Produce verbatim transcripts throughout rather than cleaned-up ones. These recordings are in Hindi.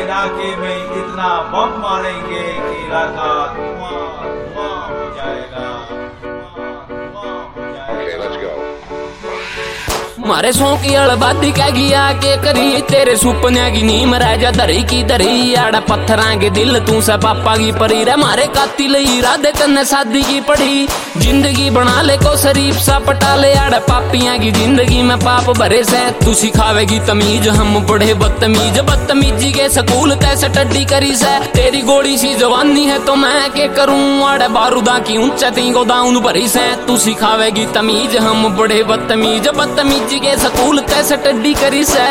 इलाके में इतना बम मारेंगे कि इलाका धुआं धुआं हो जाएगा, धुआं धुआं हो जाएगा। मारे सौ की अड़बादी क्या गिया के करी, तेरे सुपने की नीम राजा दरी की दरी, आड़ा पत्थरा के दिल तू सा पापा की परी रे, मारे कातिल इरादे कन्ने शादी की पढ़ी, जिंदगी बना ले को शरीफ सा पटा ले, आड़ा पापियां की जिंदगी में पाप भरे से, तू सिखावेगी तमीज हम पढ़े बदतमीज, बदतमीजी के स्कूल तैसे टड्डी करी से, तेरी गोड़ी सी जवानी है तो मैं के करूं, आड़ा बारूदा की ऊंचा ती गोदाउन भरी से, तू सिखावेगी तमीज हम पढ़े बदतमीज, बदतमीजी के स्कूल कैसे टड्डी करी से।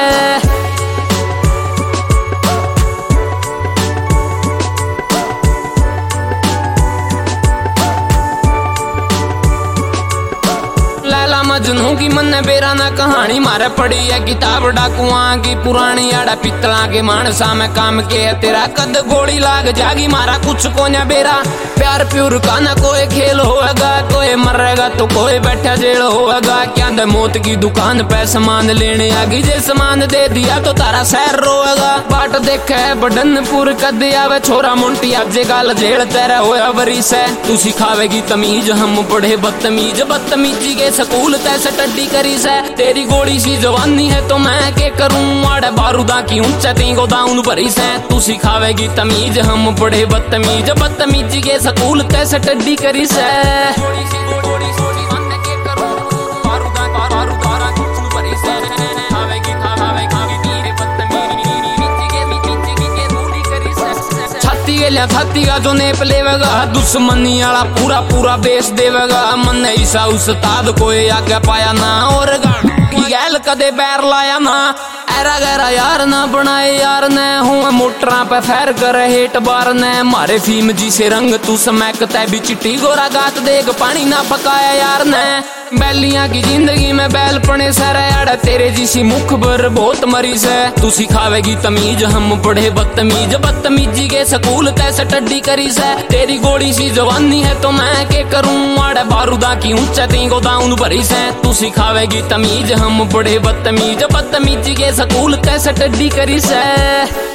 लैला मजनू की मन बेरा ना कहानी, मारे पड़ी है किताब डाकुआं की पुरानी, आड़ा पितला के मानसा में काम के है तेरा, कद गोली लाग जागी मारा कुछ को न बेरा, प्यार प्यूर का ना कोई खेल होएगा, कोई मरेगा तो कोई बैठा जेल होएगा, क्या दे मौत की दुकान पे सामान लेने आगी, जे सामान दे दिया तो तारा शहर रोएगा, बाट देखे है बडनपुर कद आवे छोरा मुंटिया, जे गाल जेल तेरा होया बरी से, तू सिखावेगी तमीज हम पढ़े बदतमीज, बदतमीजी के स्कूल तैसे टड्डी करी से, तेरी गोड़ी सी जवानी है तो मैं के करूं, आड़े बारूदा की ऊंचा ती गोदाउन भरी से, तू सिखावेगी तमीज हम पढ़े बदतमीज, बदतमीजी के स्कूल तैसे टड्डी करी से। छाती का जो नेप लेवेगा, दुश्मनी आला पूरा पूरा बेच देवेगा, मन ऐसा उस्ताद कोई आगे पाया ना, और गैल कदे बैर लाया ना, ऐरा गैरा यार ना बनाए यार ने, हूँ मोटरा पे फैर करे हेट बार ने, मारे फीम जी से रंग तू समैकता भी चिट्टी गोरा गात देख पानी ना पकाया यार ने, बैलियां की जिंदगी में बैल पने सारा यार, तेरे जिसी मुख भर बहुत मरीज है, तू सिखावेगी तमीज हम पढ़े बदतमीज, बदतमीजी के स्कूल तैसे टड्डी करी से, तेरी गोड़ी सी जवानी है तो मैं के करूं, आड़े बारूदा की ऊंचा ती गोदाउन भरी से, तू सिखावेगी तमीज हम पढ़े बदतमीज, बदतमीजी के स्कूल तैसे टड्डी करी से।